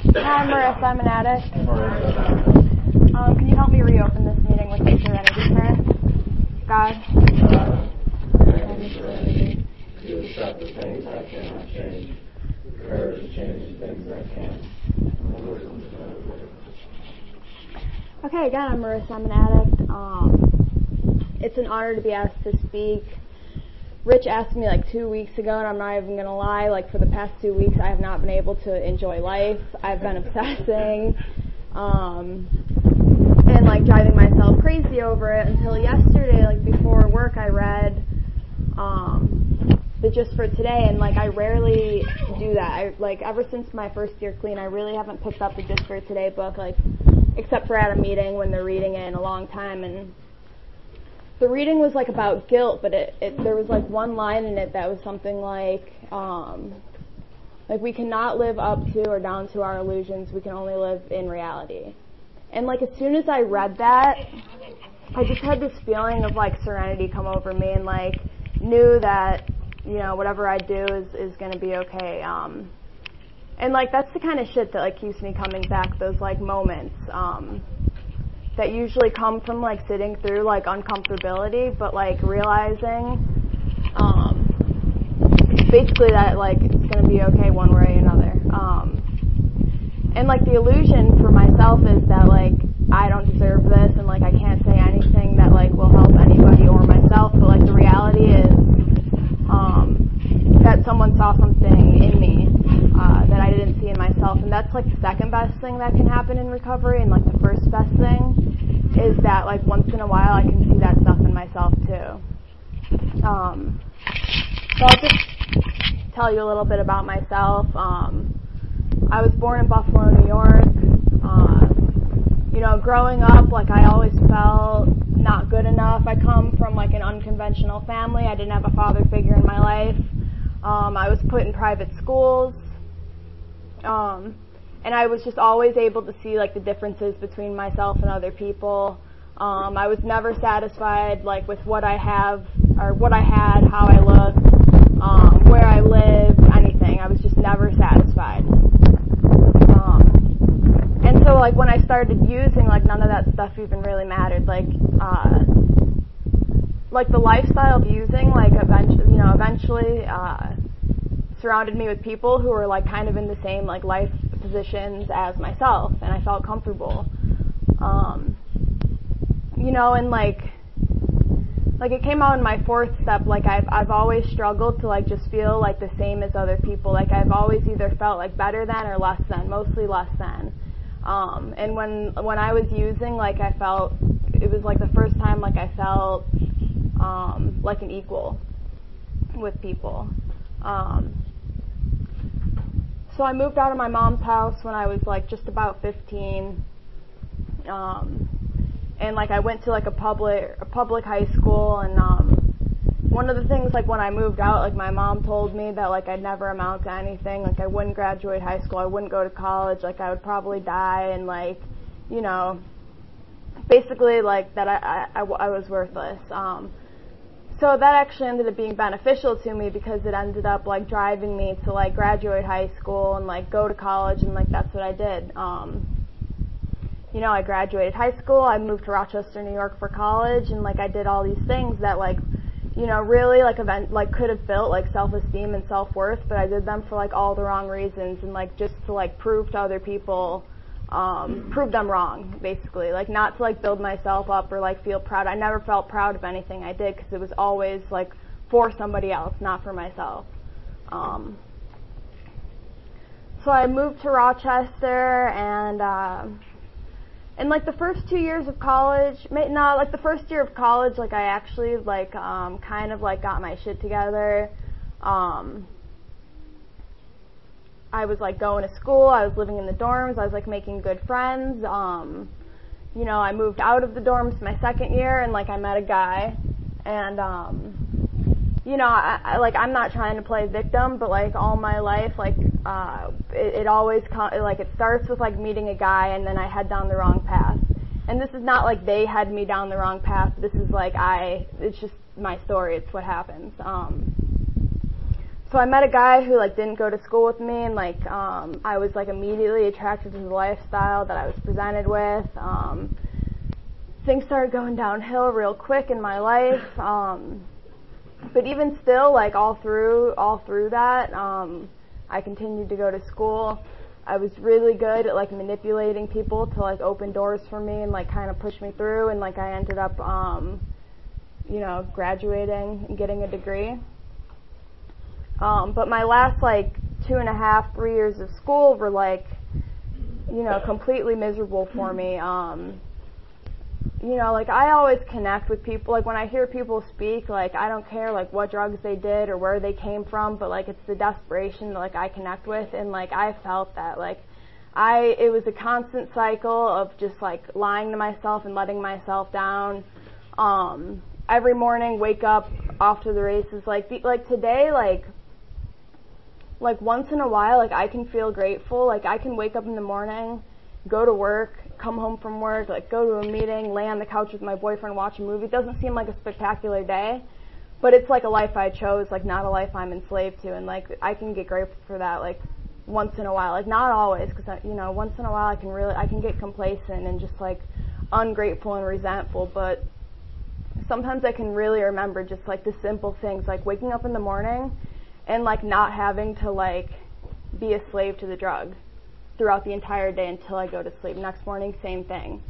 Hi, Marissa. I'm an addict. Can you help me reopen this meeting with the serenity prayer? God. You accept the things I cannot change. Prayer to change the things I can. Okay, again, I'm Marissa. I'm an addict. It's an honor to be asked to speak. Rich asked me like 2 weeks ago, and I'm not even going to lie, like for the past 2 weeks I have not been able to enjoy life. I've been obsessing and like driving myself crazy over it until yesterday, like before work, I read the Just for Today, and like I rarely do that. Like ever since my first year clean, I really haven't picked up the Just for Today book, like except for at a meeting when they're reading it in a long time. And the reading was like about guilt, but there was like one line in it that was something like we cannot live up to or down to our illusions, we can only live in reality. And like as soon as I read that, I just had this feeling of like serenity come over me, and like knew that, you know, whatever I do is going to be okay. And like that's the kind of shit that like keeps me coming back, those like moments that usually come from like sitting through like uncomfortability, but like realizing basically that like it's going to be okay one way or another. And like the illusion for myself is that like I don't deserve this, and like I can't say anything that like will help anybody or myself, but like the reality is that someone saw something in me that I didn't see in myself, and that's like the second best thing that can happen in recovery. And like the first best thing is that like once in a while I can see that stuff in myself too. So I'll just tell you a little bit about myself. I was born in Buffalo, New York. You know, growing up, like I always felt not good enough. I come from like an unconventional family. I didn't have a father figure in my life. I was put in private schools. And I was just always able to see like the differences between myself and other people. I was never satisfied like with what I have or what I had, how I looked, where I lived, anything. I was just never satisfied. And so like when I started using, like none of that stuff even really mattered. Like the lifestyle of using, like eventually surrounded me with people who were like kind of in the same like life positions as myself, and I felt comfortable. You know, and like it came out in my fourth step, like I've always struggled to like just feel like the same as other people. Like I've always either felt like better than or less than, mostly less than. And when I was using, like I felt, it was like the first time like I felt like an equal with people. So I moved out of my mom's house when I was like just about 15. And like I went to like a public high school, and one of the things like when I moved out, like my mom told me that like I'd never amount to anything, like I wouldn't graduate high school, I wouldn't go to college, like I would probably die, and like, you know, basically like that I was worthless. So that actually ended up being beneficial to me, because it ended up like driving me to like graduate high school and like go to college, and like that's what I did. You know, I graduated high school, I moved to Rochester, New York for college, and like I did all these things that like, you know, really like could have built like self-esteem and self-worth, but I did them for like all the wrong reasons, and like just to like prove to other people, prove them wrong, basically. Like not to like build myself up or like feel proud. I never felt proud of anything I did, because it was always like for somebody else, not for myself. So I moved to Rochester, and like the first 2 years of college, like the first year of college, like I actually like kind of like got my shit together. I was like going to school, I was living in the dorms, I was like making good friends. You know, I moved out of the dorms my second year, and like I met a guy, and you know, I'm not trying to play victim, but like all my life, like it always like it starts with like meeting a guy, and then I head down the wrong path. And this is not like they had me down the wrong path. This is like it's just my story. It's what happens. so I met a guy who like didn't go to school with me, and like I was like immediately attracted to the lifestyle that I was presented with. Things started going downhill real quick in my life. But even still, like all through that, I continued to go to school. I was really good at like manipulating people to like open doors for me and like kind of push me through, and like I ended up, graduating and getting a degree. But my last like 2.5, 3 years of school were like, completely miserable for me. Like I always connect with people. Like when I hear people speak, like I don't care like what drugs they did or where they came from, but like it's the desperation that like I connect with, and like I felt that like it was a constant cycle of just like lying to myself and letting myself down. Every morning, wake up off to the races. Like today, like once in a while, like I can feel grateful. Like I can wake up in the morning, go to work, come home from work, like go to a meeting, lay on the couch with my boyfriend, watch a movie. It doesn't seem like a spectacular day, but it's like a life I chose, like not a life I'm enslaved to, and like I can get grateful for that, like once in a while, like not always, because once in a while I can get complacent and just like ungrateful and resentful, but sometimes I can really remember just like the simple things, like waking up in the morning and like not having to like be a slave to the drug throughout the entire day until I go to sleep. Next morning, same thing.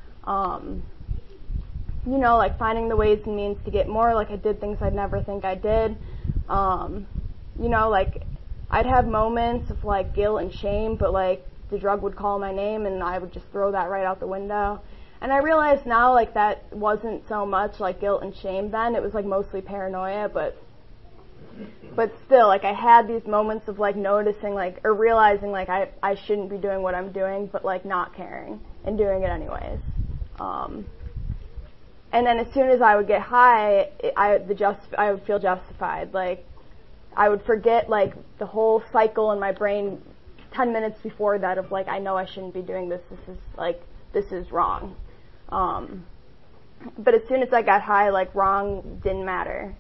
Like finding the ways and means to get more. Like I did things I'd never think I did. Like I'd have moments of like guilt and shame, but like the drug would call my name and I would just throw that right out the window. And I realize now like that wasn't so much like guilt and shame then. It was like mostly paranoia, but still, like, I had these moments of, like, noticing, like, or realizing, like, I shouldn't be doing what I'm doing, but, like, not caring and doing it anyways. And then as soon as I would get high, I would feel justified. Like, I would forget, like, the whole cycle in my brain 10 minutes before that of, like, I know I shouldn't be doing this. This is wrong. But as soon as I got high, like, wrong didn't matter.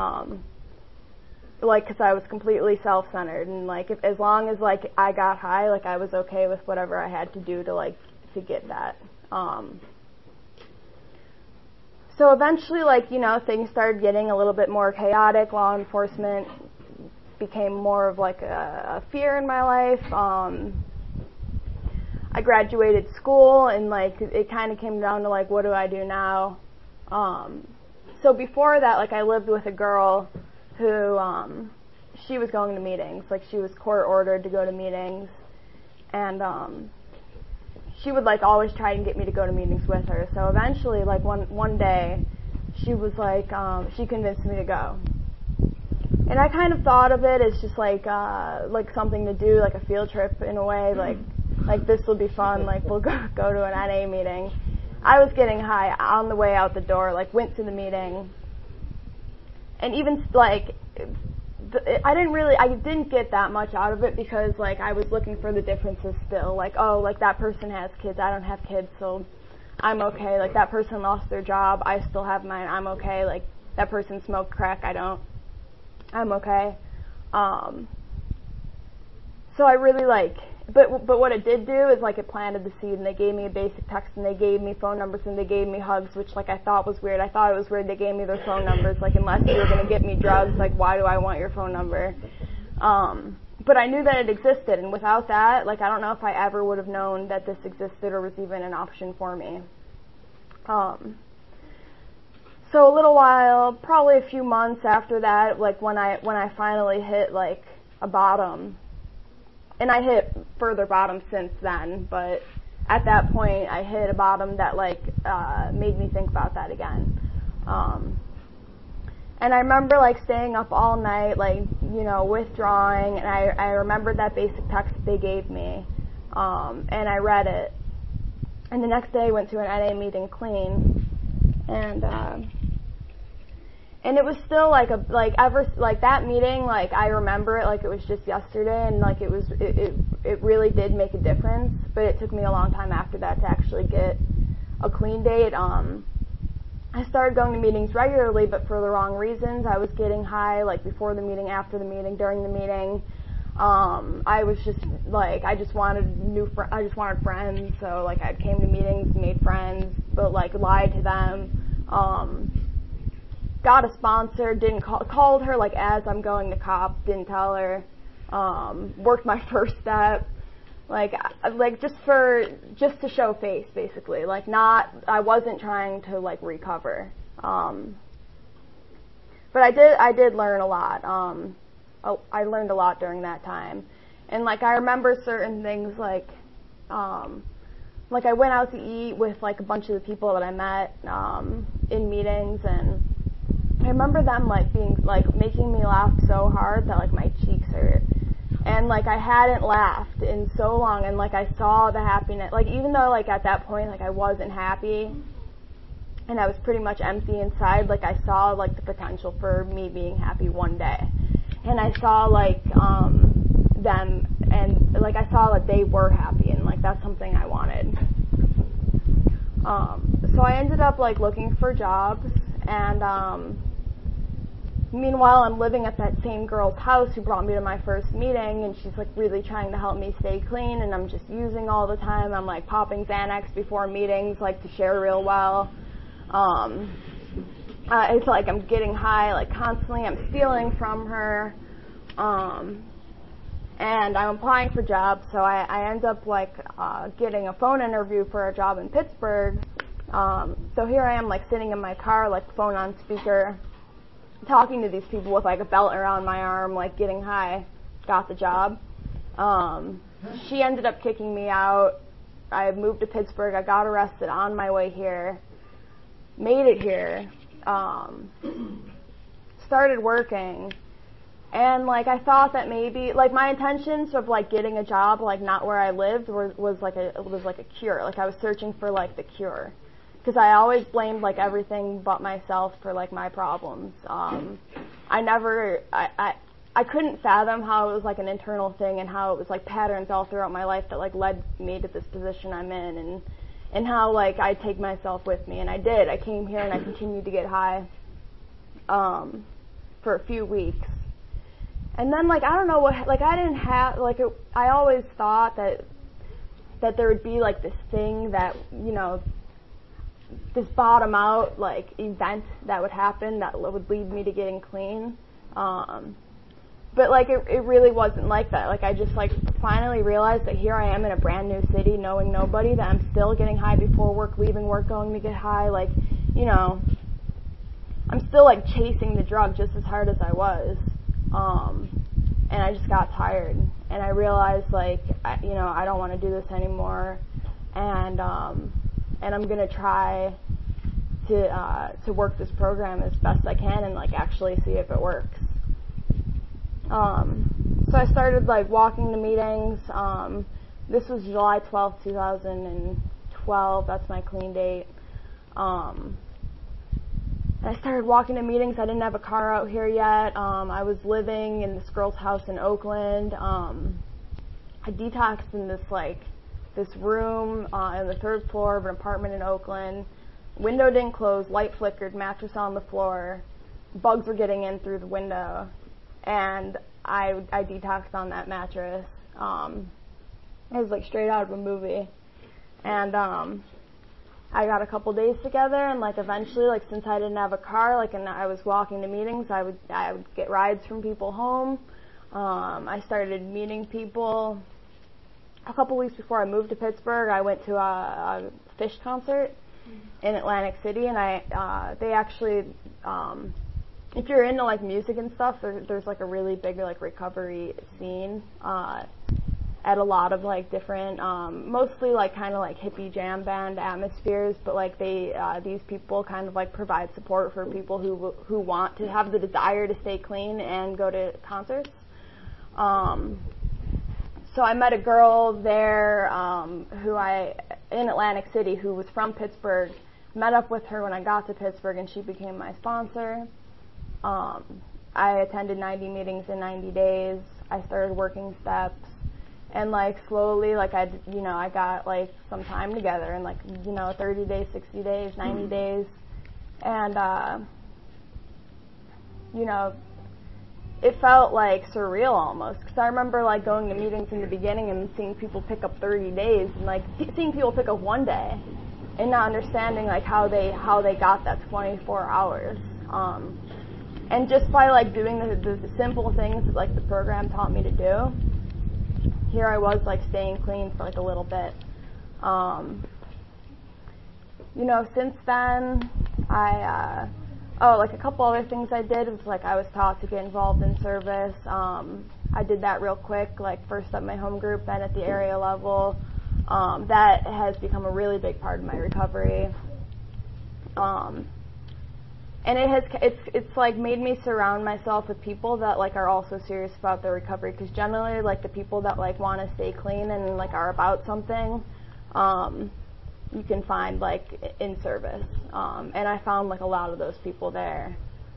Because I was completely self-centered, and like as long as like I got high, like I was okay with whatever I had to do to get that. So eventually, things started getting a little bit more chaotic. Law enforcement became more of like a fear in my life. I graduated school, and like it kind of came down to like, what do I do now? So before that, like I lived with a girl who, she was going to meetings, like she was court ordered to go to meetings, and, she would like always try and get me to go to meetings with her. So eventually, like one day, she was like, she convinced me to go. And I kind of thought of it as just like something to do, like a field trip in a way, like this will be fun, like we'll go to an NA meeting. I was getting high on the way out the door, like went to the meeting. And even like, I didn't get that much out of it because like I was looking for the differences still. Like, oh, like that person has kids, I don't have kids, so I'm okay. Like that person lost their job, I still have mine, I'm okay. Like that person smoked crack, I don't, I'm okay. So I really like, but what it did do is like it planted the seed, and they gave me a basic text, and they gave me phone numbers, and they gave me hugs, which like I thought was weird. I thought it was weird they gave me their phone numbers, like unless you were going to get me drugs, like why do I want your phone number? But I knew that it existed, and without that, like I don't know if I ever would have known that this existed or was even an option for me. So a little while, probably a few months after that, like when I finally hit like a bottom. And I hit further bottoms since then, but at that point I hit a bottom that like made me think about that again. And I remember like staying up all night, like, withdrawing, and I remembered that basic text that they gave me, and I read it. And the next day I went to an NA meeting clean, and it was still like that meeting, like I remember it like it was just yesterday, and like it really did make a difference, but it took me a long time after that to actually get a clean date. I started going to meetings regularly, but for the wrong reasons. I was getting high, like before the meeting, after the meeting, during the meeting. I was just like, I just wanted friends, so like I came to meetings, made friends, but like lied to them. Got a sponsor, called her like as I'm going to COP, didn't tell her. Worked my first step, like just to show face, basically. Like I wasn't trying to like recover. But I did learn a lot. I learned a lot during that time, and like I remember certain things like I went out to eat with like a bunch of the people that I met in meetings, and I remember them like being like making me laugh so hard that like my cheeks hurt, and like I hadn't laughed in so long, and like I saw the happiness, like even though like at that point like I wasn't happy and I was pretty much empty inside, like I saw like the potential for me being happy one day. And I saw like them, and like I saw that they were happy, and like that's something I wanted. So I ended up like looking for jobs, and meanwhile I'm living at that same girl's house who brought me to my first meeting, and she's like really trying to help me stay clean, and I'm just using all the time. I'm like popping Xanax before meetings, like to share real well. It's like I'm getting high like constantly. I'm stealing from her, and I'm applying for jobs. So I end up like getting a phone interview for a job in Pittsburgh. So here I am like sitting in my car, like phone on speaker, talking to these people with like a belt around my arm, like getting high. Got the job. She ended up kicking me out. I moved to Pittsburgh. I got arrested on my way here. Made it here. Started working, and like I thought that maybe like my intentions of like getting a job like not where I lived was like a cure. Like I was searching for like the cure, because I always blamed like everything but myself for like my problems. I couldn't fathom how it was like an internal thing, and how it was like patterns all throughout my life that like led me to this position I'm in, and how like I take myself with me, and I did. I came here and I continued to get high for a few weeks, and then like I don't know what, like I didn't have like I always thought that there would be like this thing that, you know, this bottom out like event that would happen that would lead me to getting clean, but like it really wasn't like that. Like I just like finally realized that here I am in a brand new city, knowing nobody, that I'm still getting high before work, leaving work, going to get high. Like, you know, I'm still like chasing the drug just as hard as I was, and I just got tired, and I realized like I don't want to do this anymore, and I'm gonna try to work this program as best I can and like actually see if it works. So I started like walking to meetings. This was July 12th, 2012. That's my clean date. And I started walking to meetings. I didn't have a car out here yet. I was living in this girl's house in Oakland. I detoxed in this room on the third floor of an apartment in Oakland. Window didn't close, light flickered, mattress on the floor. Bugs were getting in through the window. And I detoxed on that mattress. It was like straight out of a movie. And I got a couple days together, and like eventually, like since I didn't have a car, like and I was walking to meetings, I would get rides from people home. I started meeting people. A couple weeks before I moved to Pittsburgh, I went to a Phish concert in Atlantic City, and they actually, if you're into like music and stuff, there's like a really big like recovery scene at a lot of like different, mostly like kind of like hippie jam band atmospheres, but like these people kind of like provide support for people who want to have the desire to stay clean and go to concerts. So I met a girl there in Atlantic City who was from Pittsburgh. Met up with her when I got to Pittsburgh, and she became my sponsor. I attended 90 meetings in 90 days. I started working steps, and like slowly, like I got like some time together, and like 30 days, 60 days, 90 days, And, you know, it felt like surreal almost, because I remember like going to meetings in the beginning and seeing people pick up 30 days, and like seeing people pick up one day, and not understanding like how they got that 24 hours. And just by like doing the simple things that like the program taught me to do, here I was like staying clean for like a little bit. You know, since then, like a couple other things I did was like I was taught to get involved in service. I did that real quick, like first at my home group, then at the area level. That has become a really big part of my recovery. And it's like made me surround myself with people that like are also serious about their recovery, because generally like the people that like want to stay clean and like are about something, you can find like in service. And I found like a lot of those people there.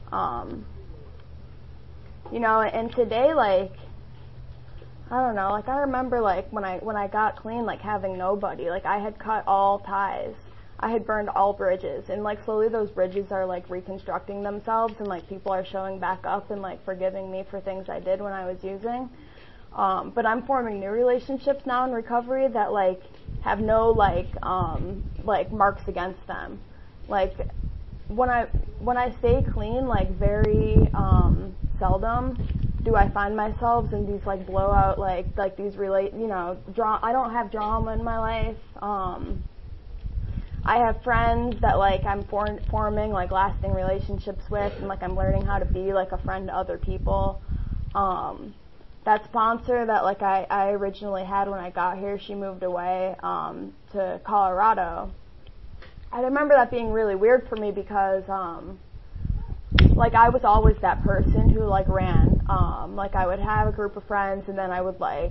You know, and today like I don't know, like I remember like when I got clean, like having nobody, like I had cut all ties. I had burned all bridges, and like slowly those bridges are like reconstructing themselves, and like people are showing back up and like forgiving me for things I did when I was using. But I'm forming new relationships now in recovery that like have no like marks against them. Like when I stay clean, like very seldom do I find myself in these like blowout like these I don't have drama in my life. I have friends that like I'm forming like lasting relationships with, and like I'm learning how to be like a friend to other people. That sponsor that like I originally had when I got here, she moved away to Colorado. I remember that being really weird for me because like I was always that person who like ran. Like I would have a group of friends, and then I would like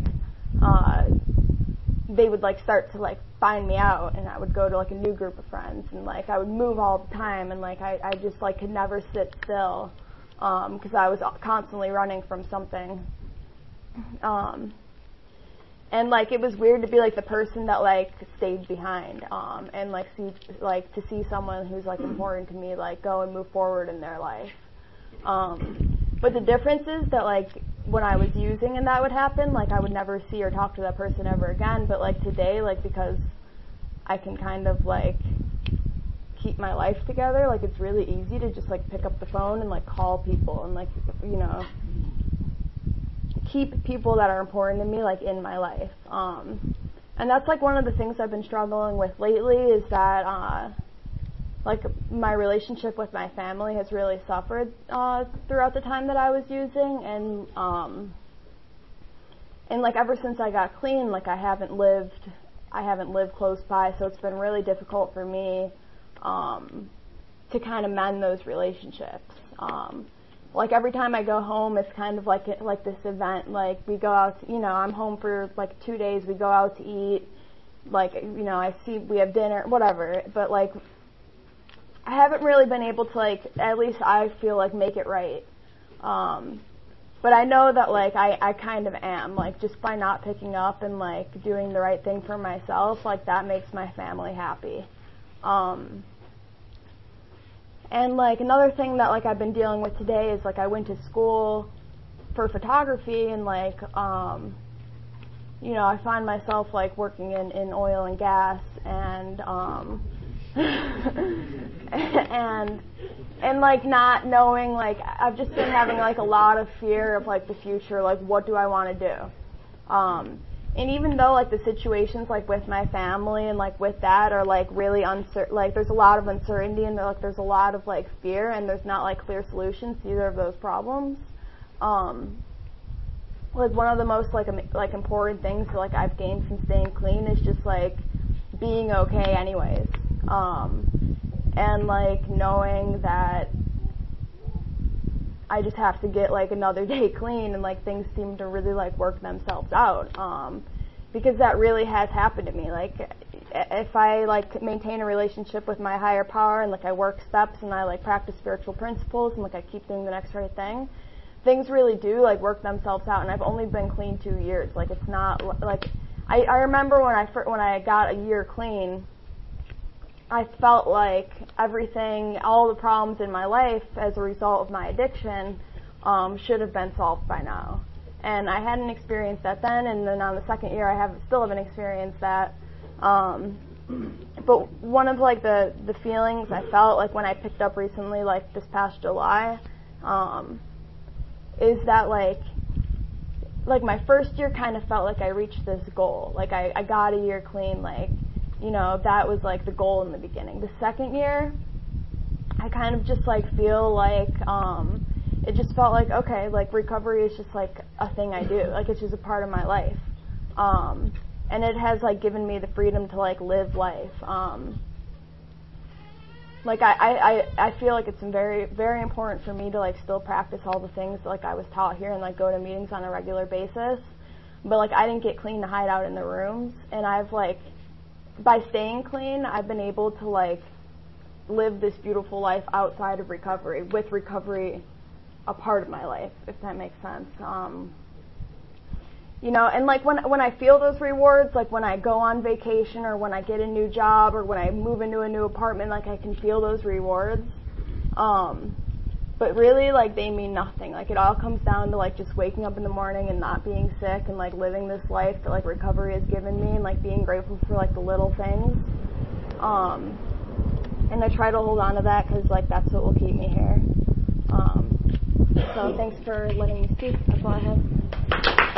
they would like start to like find me out, and I would go to like a new group of friends, and like I would move all the time, and like I just like could never sit still because I was constantly running from something. And like it was weird to be like the person that like stayed behind and like to see someone who's like important to me like go and move forward in their life. But the difference is that like when I was using and that would happen, like I would never see or talk to that person ever again. But like today, like because I can kind of like keep my life together, like it's really easy to just like pick up the phone and like call people and like, you know, keep people that are important to me like in my life. And that's like one of the things I've been struggling with lately is that like my relationship with my family has really suffered throughout the time that I was using, and like ever since I got clean, like I haven't lived close by, so it's been really difficult for me to kind of mend those relationships. Like every time I go home, it's kind of like this event. Like we go out, you know, I'm home for like 2 days. We go out to eat. Like, you know, we have dinner, whatever. But like, I haven't really been able to like, at least I feel like make it right. But I know that like I kind of am, like just by not picking up and like doing the right thing for myself, like that makes my family happy. And like another thing that like I've been dealing with today is like I went to school for photography, and like you know, I find myself like working in oil and gas, and and like not knowing, like I've just been having like a lot of fear of like the future, like what do I want to do? And even though like the situations like with my family and like with that are like really uncertain, like there's a lot of uncertainty and like there's a lot of like fear, and there's not like clear solutions to either of those problems. Like one of the most like important things that like I've gained from staying clean is just like being okay anyways. And like knowing that I just have to get like another day clean, and like things seem to really like work themselves out, because that really has happened to me. Like if I like maintain a relationship with my higher power, and like I work steps and I like practice spiritual principles, and like I keep doing the next right thing, things really do like work themselves out. And I've only been clean 2 years. Like it's not like I remember when I got a year clean, I felt like everything, all the problems in my life as a result of my addiction should have been solved by now. And I hadn't experienced that then, and then on the second year I still haven't experienced that. But one of like the feelings I felt like when I picked up recently, like this past July, is that like my first year kind of felt like I reached this goal. Like I got a year clean, like, you know, that was like the goal in the beginning. The second year, I kind of just like feel like it just felt like, okay, like recovery is just like a thing I do. Like it's just a part of my life. And it has like given me the freedom to like live life. Like I feel like it's very, very important for me to like still practice all the things like I was taught here and like go to meetings on a regular basis. But like I didn't get clean to hide out in the rooms, and I've like, by staying clean, I've been able to like live this beautiful life outside of recovery, with recovery a part of my life, if that makes sense. You know, and like when I feel those rewards, like when I go on vacation or when I get a new job or when I move into a new apartment, like I can feel those rewards. But really, like they mean nothing. Like it all comes down to like just waking up in the morning and not being sick and like living this life that like recovery has given me, and like being grateful for like the little things. And I try to hold on to that because like that's what will keep me here. So thanks for letting me speak. That's all I have.